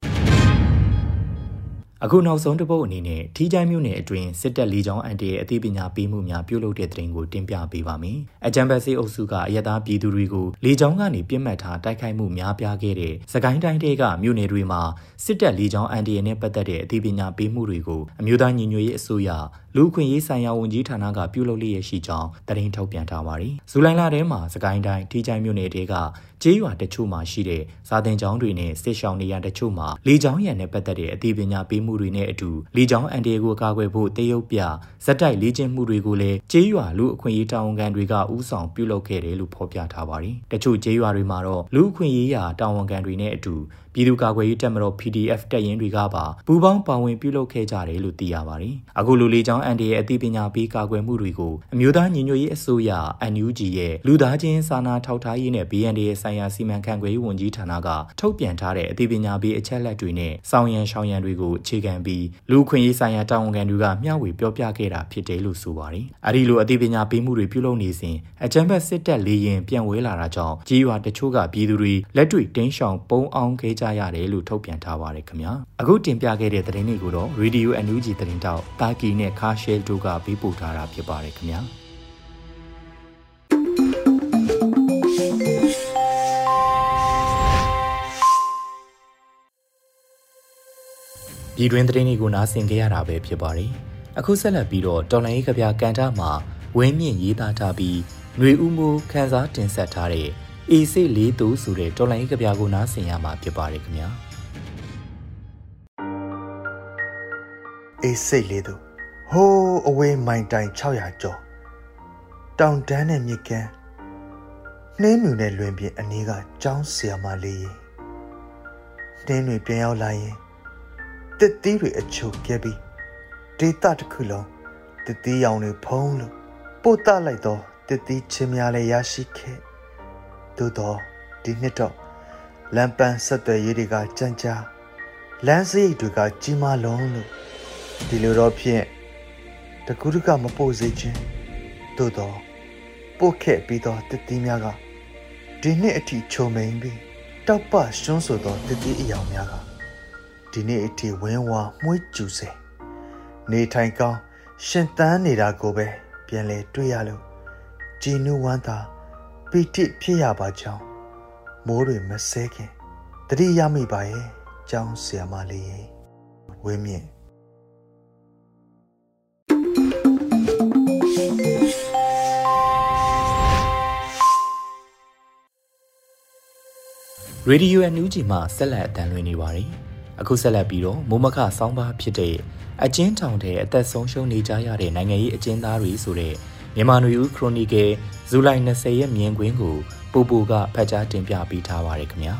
အခုနောက်ဆုံးတစ်ပုတ်အနေနဲ့ထီးချိုင်းမြို့နယ်အတွင်းစစ်တပ်လေကြောင်းအန်တီရဲ့အသိပညာပေးမှုများပြုလုပ်တဲ့တဲ့တင်ကိုတင်ပြပေးပါမယ်။အကြံပေးစစ်အုပ်စုကအရသာပြည်သူတွေကိုလေကြောင်းကနေပြစ်မှတ်ထားတိုက်ခိုက်မှုများပြားခဲ့တဲ့စကိုင်းတိုင်းတွေကမြို့နယ်တွေမှာစစ်တပ်လေကြောင်းအန်တီရဲ့နဲ့ပတ်သက်တဲ့အသိပညာပေးမှုတွေကိုအမျိုးသားညီညွတ်ရေးအစိုးရလူ့အခွင့်အရေးဆိုင်ရာဝန်ကြီးဌာနကပြုလုပ်လျက်ရှိကြောင်းသတင်းထုတ်ပြန်ထားပါတယ်။ဇူလိုင်လထဲမှာစကိုင်းတိုင်းထီးချိုင်းမြို့နယ်တွေကကျေးရွာတချို့မှာရှိတဲ့စာသင်ကျောင်းတွေနဲ့စစ်ရှောင်နေရာတချို့မှာလေကြောင်းရန်နဲ့ပတ်သက်တဲ့အသိပညာပေးမှုတွေနဲ့အတူလေကြောင်းအန်တီကိုကာကွယ်ဖို့တရုတ်ပြဇက်တိုက်လေ့ကျင့်မှုတွေကိုလည်းကျေးရွာလူ့အခွင့်အရေးတာဝန်ခံတွေကဥဆောင်ပြုလုပ်ခဲ့တယ်လို့ဖော်ပြထားပါတယ်။တချို့ကျေးရွာတွေမှာတော့လူ့အခွင့်အရေးရာတာဝန်ခံတွေနဲ့အတူပြည်သူ့ကာကွယ်ရေးတပ်မတော် PDF တပ်ရင်းတွေကပါပူးပေါင်းပါဝင်ပြုလုပ်ခဲ့ကြတယ်လို့သိရပါတယ်။အခုလိုလေကြောင်းအန်တီရဲ့အသိပညာပေးကာကွယ်မှုတွေကိုအမျိုးသားညီညွတ်ရေးအစိုးရ NUG ရဲ့လူသားချင်းစာနာထောက်ထားရေးနဲ့ BND ရဲ့ဆိုင်ရာစီမံခန့်ခွဲရေးဝန်ကြီးဌာနကထုတ်ပြန်ထားတဲ့အသိပညာပေးအချက်အလက်တွေနဲ့စောင့်ရန်ရှောင်ရန်တွေကိုအခြေခံပြီးလူ့အခွင့်အရေးဆိုင်ရာတာဝန်ခံတွေကမျှဝေပြောပြခဲ့တာဖြစ်တယ်လို့ဆိုပါတယ်။အဲဒီလိုအသိပညာပေးမှုတွေပြုလုပ်နေစဉ်အကြမ်းဖက်စစ်တပ်လေရင်ပြန်ဝဲလာတာကြောင့်ကြေးရွာတချို့ကပြည်သူတွေလက်တွေ့တင်းရှောင်ပုံအောင်ခဲ့ကြရတယ်လို့ထုတ်ပြန်ထားပါတယ်ခင်ဗျာ။အခုတင်ပြခဲ့တဲ့သတင်းတွေကိုတော့ Radio NUG သတင်းတောက်တာကီနဲ့ခါရှဲတို့ကပေးပို့ထားတာဖြစ်ပါတယ်ခင်ဗျာ။ပြည်တွင်းသတင်းတွေကိုနားဆင်ကြရတာပဲဖြစ်ပါတယ်။အခုဆက်လက်ပြီးတော့တော်လိုင်းရေးကဗျာကန်တာမှာဝင်းမြင့်ရေးသားထားပြီးຫນွေဦးမိုးခန်းစားတင်ဆက်ထားတဲ့အေးစိတ်လေးသူဆိုတဲ့တော်လိုင်းရေးကဗျာကိုနားဆင်ရမှာဖြစ်ပါတယ်ခင်ဗျာ။အေးစိတ်လေးသူဟိုးအဝေးမိုင်တိုင်600ကျော်တောင်တန်းနဲ့မြစ်ကမ်းနှင်းမြူနဲ့လွင်ပြင်အနီးကကျောင်းဆရာမလေးရင်နှင်းတွေပြန်ရောက်လာရင်တစ်သီးတွေအချို့ပြဲပြီးဒေသတစ်ခုလုံးတတိရောင်တွေဖုံးလို့ပို့တလိုက်တော့တတိချင်းများလည်းရရှိခဲ့သို့တော့ဒီနှစ်တော့လမ်းပန်းဆက်သွယ်ရေးတွေကကြမ်းကြာလမ်းစရိတ်တွေကကြီးမားလုံးလို့ဒီလိုတော့ဖြင့်တကူတကမပို့စေခြင်းသို့တော့ပို့ခဲ့ပြီးတော့တတိများကဒီနှစ်အထိချုံမိန်ပြီးတောက်ပရှုံးဆိုတော့တတိအယောင်များကဒီနေ့အထိဝင်းဝါမှုှကျူစေနေထိုင်ကောင်းရှင်သန်နေတာကိုပဲပြန်လဲတွေ့ရလို့ကြည်နူးဝမ်းသာပီတိဖြစ်ရပါကြောင်းမိုးတွေမဆဲခင်တတိရမိပါရဲ့ကျောင်းဆရာမလေးရဲ့ဝင်းမြင့်ရေဒီယိုအန်ယူဂျီမှာဆက်လက်အသံလွှင့်နေပါတယ်။အခုဆက်လက်ပြီးတော့မိုးမခဆောင်းပါဖြစ်တဲ့အကျဉ်းထောင်တဲ့အသက်ဆုံးရှုံးနေကြရတဲ့နိုင်ငံရေးအကျဉ်းသားတွေဆိုတဲ့မြန်မာနွေဦးခရိုနီကယ်ဇူလိုင်20ရက်မြင်ကွင်းကိုပိုပိုကဖတ်ကြားတင်ပြပေးထားပါရခင်ဗျာ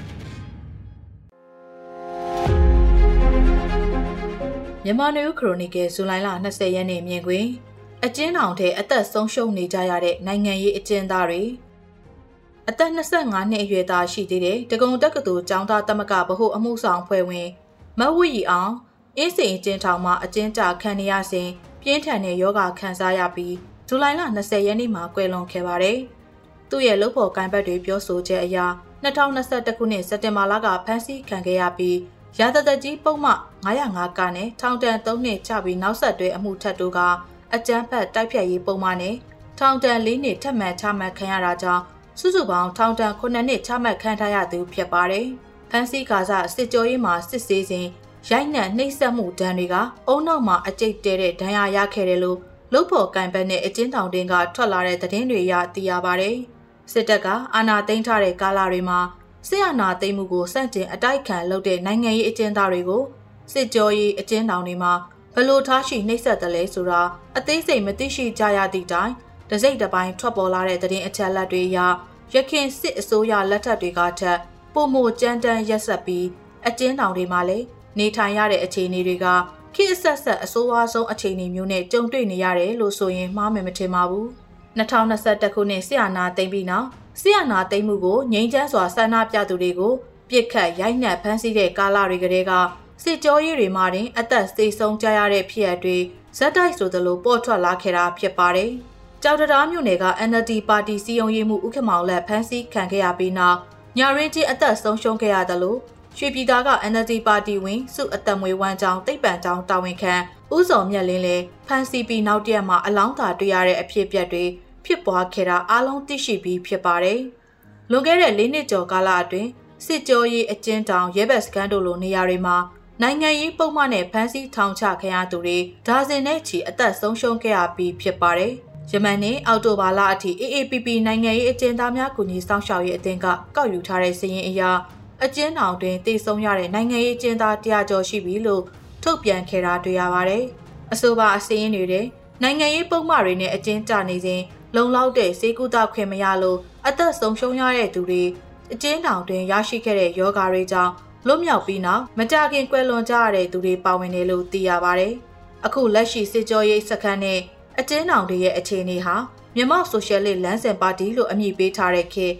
။မြန်မာနွေဦးခရိုနီကယ်ဇူလိုင်လ20ရက်နေ့မြင်ကွင်းအကျဉ်းထောင်တဲ့အသက်ဆုံးရှုံးနေကြရတဲ့နိုင်ငံရေးအကျဉ်းသားတွေအသက်25နှစ်အရွယ်သားရှိသေးတဲ့တကုံတက္ကသိုလ်ကျောင်းသားသမဂ္ဂဗဟိုအမှုဆောင်ဖွဲ့ဝင်မဝီအောင်အင်းစိန်ကျင်းထောင်မှာအကျဉ်းချခံနေရစဉ်ပြင်းထန်တဲ့ယောဂခံစားရပြီးဇူလိုင်လ20ရက်နေ့မှာကွယ်လွန်ခဲ့ပါတယ်။သူ့ရဲ့လုပ်ဖော်ကိုင်ဘက်တွေပြောဆိုချက်အရ2021ခုနှစ်စက်တင်ဘာလကဖမ်းဆီးခံခဲ့ရပြီးရာဇသက်ကြီးပုံမှ905ကနဲ့ထောင်ဒဏ်3နှစ်ချပြီးနောက်ဆက်တွဲအမှုထပ်တို့ကအကြမ်းဖက်တိုက်ဖျက်ရေးပုံမှန်နဲ့ထောင်ဒဏ်4နှစ်ထပ်မံချမှတ်ခံရတာကြောင့်စုစုပေါင်းထောင်ဒဏ်9နှစ်ချမှတ်ခံထားရသူဖြစ်ပါတယ်။ဖမ်းဆီးကာစစစ်ကြောရေးမှာစစ်ဆေးစဉ်ရိုက်နှက်နှိပ်စက်မှုဒဏ်တွေကအုံနောက်မှာအကျိတ်တဲတဲ့ဒဏ်ရာရခဲ့တယ်လို့လုပ်ဖော်ကိုင်ဘက်နဲ့အကျဉ်းထောင်တွင်းကထွက်လာတဲ့သတင်းတွေရသိရပါတယ်။စစ်တပ်ကအာဏာသိမ်းထားတဲ့ကာလတွေမှာစစ်အာဏာသိမ်းမှုကိုစန့်ကျင်အတိုက်ခံလုပ်တဲ့နိုင်ငံရေးအကျဉ်းသားတွေကိုစစ်ကြောရေးအကျဉ်းထောင်တွေမှာဘလို့ထားရှိနှိပ်စက်တယ်လဲဆိုတာအသေးစိတ်မသိရှိကြရသည့်တိုင်တစိမ့်တစ်ပိုင်းထွက်ပေါ်လာတဲ့သတင်းအချက်အလက်တွေအရရခင်စစ်အစိုးရလက်ထက်တွေကထက်ပုံမကြမ်းတမ်းရက်ဆက်ပြီးအကျဉ်းထောင်တွေမှာလည်းနေထိုင်ရတဲ့အခြေအနေတွေကခေတ်ဆက်ဆက်အဆိုးဝါးဆုံးအခြေအနေမျိုးနဲ့ကြုံတွေ့နေရတယ်လို့ဆိုရင်မှားမယ်မထင်ပါဘူး2021ခုနှစ်ဆီယနာသိမ်းပြီးနောက်ဆီယနာသိမ်းမှုကိုငြိမ်းချမ်းစွာဆန္ဒပြသူတွေကိုပြစ်ခတ်ရိုက်နှက်ဖမ်းဆီးတဲ့ကာလတွေကတည်းကစစ်ကြောရေးတွေမှာတင်အသက်သေဆုံးကြရတဲ့ဖြစ်ရပ်တွေဇက်တိုက်ဆိုသလိုပေါ်ထွက်လာခဲ့တာဖြစ်ပါတယ်ကြောက်တရားမြို့နယ်က NLD ပါတီစီယုံရေးမှုဥက္ကမောင်လက်ဖမ်းဆီးခံခဲ့ရပြီးနောက်ညာရင်းချင်းအသက်ဆုံးရှုံးခဲ့ရတယ်လို့ရွှေပြည်သားက NLD ပါတီဝင်စုအသက်မွေးဝမ်းကြောင်းတိတ်ပံကြောင်းတာဝန်ခံဦးစောမြတ်လင်းလည်းဖမ်းဆီးပြီးနောက်တရက်မှာအလောင်းသာတွေ့ရတဲ့အဖြစ်အပျက်တွေဖြစ်ပွားခဲ့တာအားလုံးသိရှိပြီးဖြစ်ပါတယ်။လွန်ခဲ့တဲ့၄နှစ်ကျော်ကာလအတွင်းစစ်ကြောရေးအကျဉ်းထောင်ရဲဘက်စခန်းတို့လိုနေရာတွေမှာနိုင်ငံရေးပုံမှန်နဲ့ဖမ်းဆီးထောင်ချခံရသူတွေဒါဇင်နဲ့ချီအသက်ဆုံးရှုံးခဲ့ရပြီးဖြစ်ပါတယ်။ယမန်နဲ့အောက်တိုဘာလအထိ AAPP နိုင်ငံရေးအကျဉ်းသားများကူညီဆောင်ရှောက်ရေးအသင်းကကောက်ယူထားတဲ့စာရင်းအရအကျဉ်းထောင်တွင်တည်ဆုံရတဲ့နိုင်ငံရေးအကျဉ်းသား100ကျော်ရှိပြီလို့ထုတ်ပြန်ခဲ့တာတွေ့ရပါတယ်။အဆိုပါအစည်းအဝေးတွေတဲ့နိုင်ငံရေးပုံမှန်တွေနဲ့အကျဉ်းချနေစဉ်လုံလောက်တဲ့စေကူတာခွင့်မရလို့အသက်ဆုံးရှုံးရတဲ့သူတွေအကျဉ်းထောင်တွင်ရရှိခဲ့တဲ့ယောဂါတွေကြောင့်လွတ်မြောက်ပြီးနောက်မကြခင်ကွယ်လွန်ကြရတဲ့သူတွေပါဝင်တယ်လို့သိရပါတယ်။အခုလက်ရှိစစ်ကြောရေးစခန်းနဲ့အကျဉ်းထောင်တွေရဲ့အခြေအနေဟာမြန်မာဆိုရှယ်လစ်လမ်းစဉ်ပါတီလို့အမည်ပေးထားတဲ့ခေတ်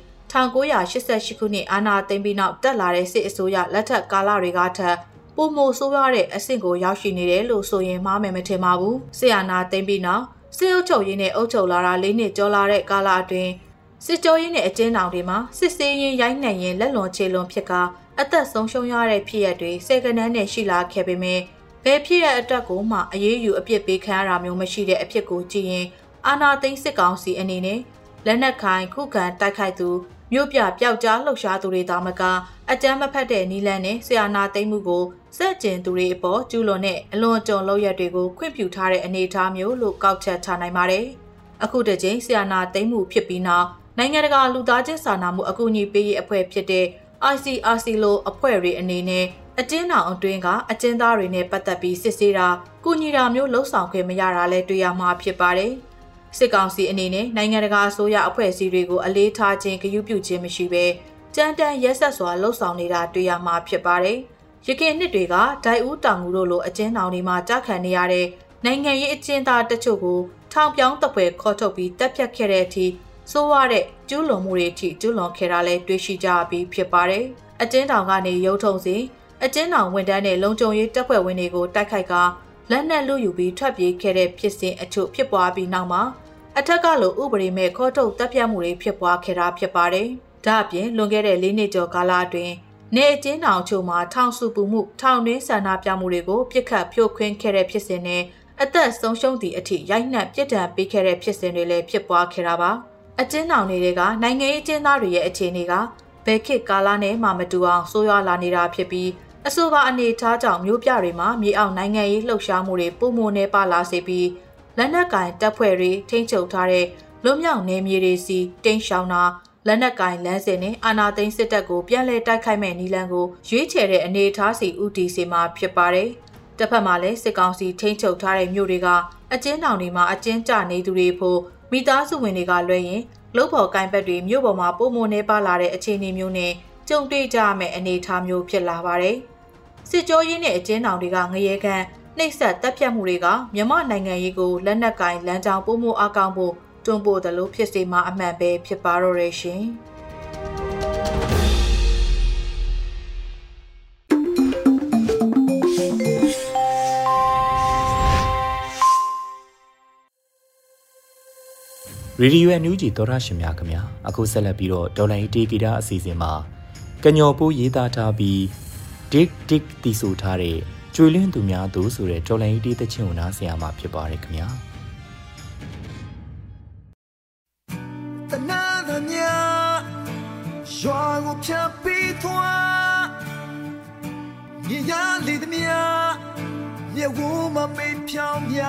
1988ခုနှစ်အာဏာသိမ်းပြီးနောက်တက်လာတဲ့စစ်အစိုးရလက်ထက်ကာလတွေကထက်ပိုမိုဆိုးရွားတဲ့အဆင့်ကိုရောက်ရှိနေတယ်လို့ဆိုရင်မှားမယ်မထင်ပါဘူး။စစ်အာဏာသိမ်းပြီးနောက်စစ်အုပ်ချုပ်ရေးနဲ့အုပ်ချုပ်လာတာ၄နှစ်ကျော်လာတဲ့ကာလအတွင်းစစ်ကြောရေးနဲ့အကျဉ်းထောင်တွေမှာစစ်ဆေးရင်ရိုက်နှက်ရင်လက်လွန်ခြေလွန်ဖြစ်ကအသက်ဆုံးရှုံးရတဲ့ဖြစ်ရပ်တွေဆယ်ကနန်းနဲ့ရှိလာခဲ့ပေမဲ့ဘယ်ဖြစ်ရပ်အတွက်ကိုမှအရေးယူအပြစ်ပေးခံရတာမျိုးမရှိတဲ့အဖြစ်ကိုကြည့်ရင်အာဏာသိမ်းစစ်ကောင်စီအနေနဲ့လက်နက်ခိုင်ခုခံတိုက်ခိုက်သူမြို့ပြပျောက်ကြားလှုပ်ရှားသူတွေသာမကအကြမ်းမဖက်တဲ့နီလန်နဲ့ဆီယာနာသိမ်းမှုကိုစက်ကျင်သူတွေအပေါ်ကျူးလွန်တဲ့အလွန်အကျွံလုပ်ရက်တွေကိုခွင့်ပြုထားတဲ့အနေအထားမျိုးလို့ကောက်ချက်ချနိုင်ပါတယ်။အခုတစ်ချိန်ဆီယာနာသိမ်းမှုဖြစ်ပြီးနောက်နိုင်ငံတကာလူသားချင်းစာနာမှုအကူအညီပေးရေးအဖွဲ့ဖြစ်တဲ့ ICRC လိုအဖွဲ့တွေအနေနဲ့အကျဉ်းထောင်အတွင်းကအကျဉ်းသားတွေနဲ့ပတ်သက်ပြီးစစ်ဆေးတာ၊ကူညီတာမျိုးလှုံ့ဆော်ခွင့်မရတာလည်းတွေ့ရမှာဖြစ်ပါတယ်။စစ်ကောင်စီအနေနဲ့နိုင်ငံတကာအစိုးရအဖွဲ့အစည်းတွေကိုအလေးထားခြင်းဂရုပြုခြင်းမရှိဘဲကြမ်းတမ်းရက်ဆက်စွာလှုံ့ဆော်နေတာတွေ့ရမှာဖြစ်ပါတယ်။ခင်နှစ်တွေကဒိုင်ဦးတောင်ငူတို့လိုအကျဉ်းထောင်တွေမှာကြားခံနေရတဲ့နိုင်ငံရေးအကျဉ်းသားတချို့ကိုထောင်ပြောင်းတပ်ဖွဲ့ခေါ်ထုတ်ပြီးတပ်ဖြတ်ခဲ့တဲ့အထိဆိုးရတဲ့ကျူးလွန်မှုတွေအထိကျူးလွန်ခဲ့တာလည်းတွေ့ရှိကြပြီးဖြစ်ပါတယ်။အကျဉ်းထောင်ကနေရုံထုံစီအကျဉ်းထောင်ဝန်ထမ်းနဲ့လုံခြုံရေးတပ်ဖွဲ့ဝင်တွေကိုတိုက်ခိုက်ကလက်နက်လူယူပြီးထွက်ပြေးခဲ့တဲ့ဖြစ်စဉ်အချို့ဖြစ်ပွားပြီးနောက်မှာအထက်ကလိုဥပဒေမဲ့ခေါ်ထုတ်တပ်ဖြတ်မှုတွေဖြစ်ပွားခဲ့တာဖြစ်ပါတယ်။ဒါအပြင်လွန်ခဲ့တဲ့၄နှစ်ကျော်ကာလအတွင်းနေအကျဉ်းထောင်ချို့မှာထောင်စုပူမှုထောင်တွင်းဆန္ဒပြမှုတွေကိုပြစ်ခတ်ဖြိုခွင်းခဲ့တဲ့ဖြစ်စဉ်နဲ့အသက်ဆုံးရှုံးသည့်အထိရိုက်နှက်ပြစ်ဒဏ်ပေးခဲ့တဲ့ဖြစ်စဉ်တွေလည်းဖြစ်ပွားခဲ့တာပါအကျဉ်းထောင်တွေကနိုင်ငံရေးအကျဉ်းသားတွေရဲ့အခြေအနေကဘယ်ခေတ်ကာလနဲ့မှမတူအောင်ဆိုးရွားလာနေတာဖြစ်ပြီးအဆိုပါအနေအထားကြောင့်မျိုးပြတွေမှာမြေအောက်နိုင်ငံရေးလှုပ်ရှားမှုတွေပုံမနေပါလာစေပြီးလက်နက်ကင်တပ်ဖွဲ့တွေထိန်းချုပ်ထားတဲ့လွတ်မြောက်နေမြေတွေစီတိမ်းရှောင်တာလက်နက်ကင်လမ်းစဉ်နဲ့အာဏာသိမ်းစစ်တပ်ကိုပြန်လည်တိုက်ခိုက်မဲ့နည်းလမ်းကိုရွေးချယ်တဲ့အနေအထားစီဥတီစီမှာဖြစ်ပါတယ်။တစ်ဖက်မှာလည်းစစ်ကောင်စီထိန်းချုပ်ထားတဲ့မြို့တွေကအကျဉ်းထောင်တွေမှာအကျဉ်းကျနေသူတွေဖို့မိသားစုဝင်တွေကလွှဲရင်လုပ်ဖော်ကိုင်ဘက်တွေမြို့ပေါ်မှာပုံမနေပါလာတဲ့အခြေအနေမျိုးနဲ့ကြုံတွေ့ကြရမယ့်အနေအထားမျိုးဖြစ်လာပါတယ်။စစ်ကြောရေးနဲ့အကျဉ်းထောင်တွေကငရဲကန်နှိပ်စက်တပ်ဖြတ်မှုတွေကမြန်မာနိုင်ငံရေးကိုလက်နက်ကင်လမ်းကြောင်းပုံမအကောင့်ဖို့တွန်းပို့တယ်လို့ဖြစ်စေမှာအမှန်ပဲဖြစ်ပါတော့ရရှင်။ Radio NUG သောရရှင်များခင်ဗျာအခုဆက်လက်ပြီးတော့ဒေါ်လာတီဂီတာအစီအစဉ်မှာကညော်ပိုးရေးသားထားပြီး Dick တီးဆိုထားတဲ့ကျွေလင်းသူများသူဆိုတဲ့ဒေါ်လာတီးသချင်းကိုနားဆင်ရမှာဖြစ်ပါတယ်ခင်ဗျာရွာကိုဖြတ်ပြီးသွားမြေရလေးသမျှမြေဝမမေးဖြောင်းမြ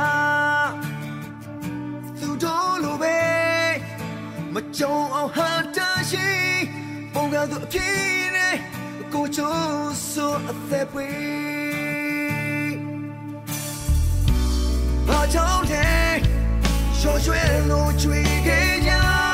သူတို့လိုပဲမကြုံအောင်ဟာတရှိပုံကသူအပြည့်နဲ့ကိုချိုးဆိုအသက်ပွေဘာကြောင့်လဲရွှေရွှဲလို့ကြွေခဲ့냐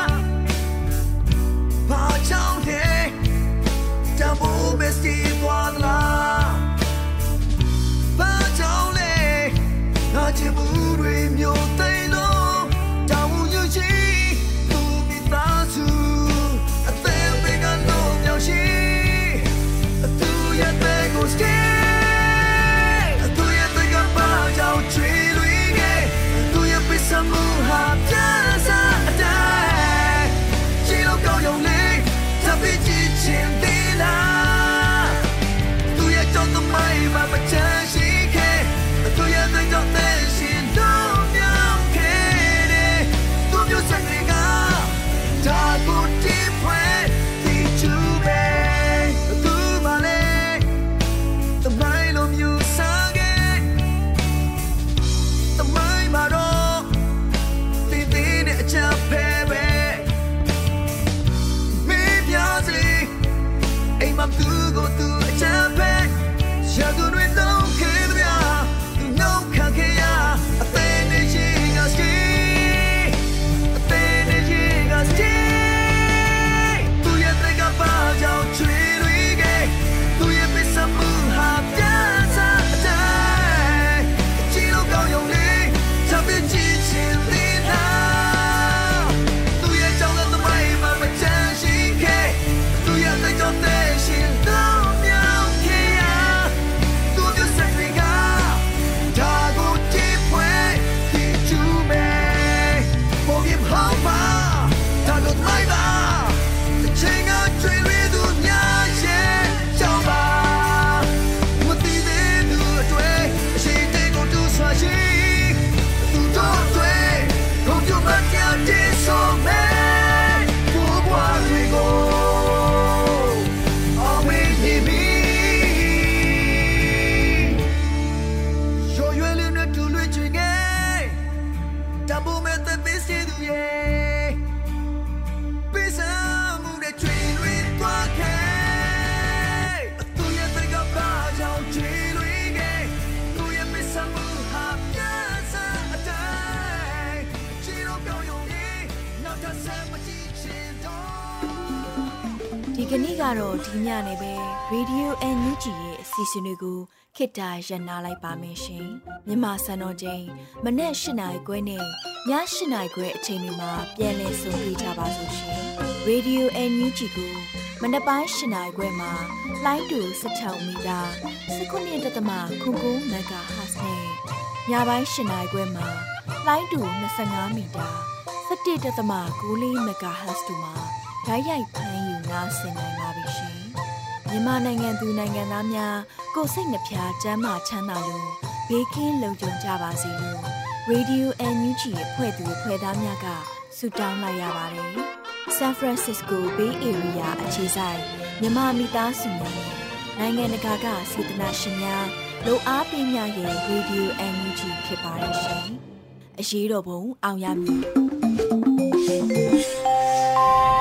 ဘာကြောင့်လဲတမိုးမစတီသွားလားဘာကြောင့်လဲငါချစ်မှုတွေမျိုးသိမ်းလို့တောင်းယူချီသူမိသားစုအသက်ပေးကတော့မြောက်ရှိသူရဲ့တဲ့ကိုစတေးသူရဲ့တဲ့ကဘာကြောင့်ချွေလွေးခဲ့သူရဲ့ပစ္စမှုဟာပြတ်စားအတိုင်းချီလို့ကောင်းရုံလေး别激情的啦，都要找到买嘛不珍惜开，都要对着内心都秒开的，都秒三个个，他不体会的储备，都把嘞，都买了没有三个，都买嘛咯，滴滴的加配备。I'm too good to Japan. Shadow with no care, no kakea. A finishing a ski, a finishing a ski. Do you think about your tree? Do you miss some moon? Have just a day. Chino go your leg, something teaching me now. Do you tell them the way, but change? Do you think of this? နေ့ကတော့ဒီညနေပဲ Radio NUG ရဲ့အစီအစဉ်တွေကိုခေတ္တရနာလိုက်ပါမယ်ရှင်မြန်မာစံတော်ချိန်မနေ့၈နာရီခွဲနဲ့ည၈နာရီခွဲအချိန်တွေမှာပြန်လည်ဆုံတွေ့ကြပါလို့ရှင် Radio NUG ကိုမနက်ပိုင်း၈နာရီခွဲမှာလိုင်းတူ16မီတာ19.9 MHz နဲ့ညပိုင်း၈နာရီခွဲမှာလိုင်းတူ25မီတာ17.9 MHz တို့မှာဓာတ်ရိုက်ဖမ်းယူနားဆင်နိုင်ပါပြီရှင်မြန်မာနိုင်ငံသူနိုင်ငံသားများကိုယ်စိတ်နှပြချမ်းသာချမ်းသာလို့ဘေးကင်းလုံခြုံကြပါစေလို့ Radio NUG ရဲ့ဖွဲ့သူဖွဲ့သားများကဆုတောင်းလိုက်ရပါတယ် San Francisco Bay Area အခြေစိုက်မြန်မာမိသားစုများနဲ့နိုင်ငံတကာကစေတနာရှင်များလို့အားပေးများရဲ့ Radio NUG ဖြစ်ပါတယ်ရှင်အရေးတော်ပုံအောင်ရမည်